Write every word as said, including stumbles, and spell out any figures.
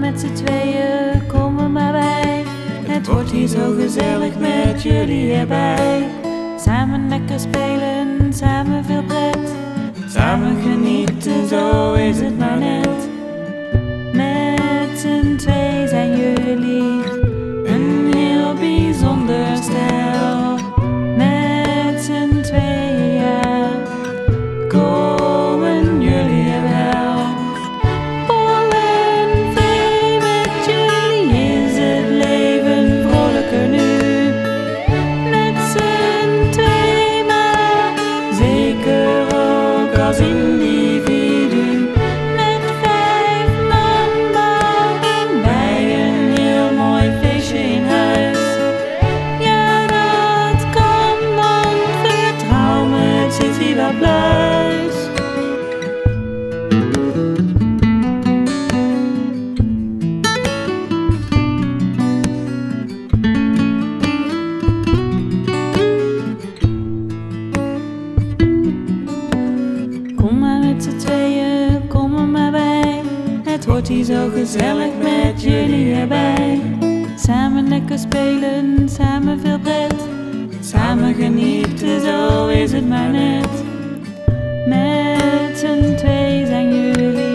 met z'n tweeën, kom er maar bij. Het wordt hier zo gezellig met jullie erbij. Samen lekker spelen, samen veel pret. Samen genieten, zo is het maar net. Met z'n twee zijn jullie een heel bijzonder stel. Met z'n tweeën, ja, komen jullie er wel. Vol en vrij met jullie is het leven vrolijker nu. Met z'n twee, maar zeker ook als individu. Met vijf man bouwen wij een heel mooi feestje in huis. Ja, dat kan, want vertrouw me, het zit hier wel pluis. Kom maar met z'n tweeën, kom er maar bij. Het wordt hier zo gezellig met jullie erbij. Samen lekker spelen, samen veel pret. Samen genieten, zo is het maar net. Met z'n twee zijn jullie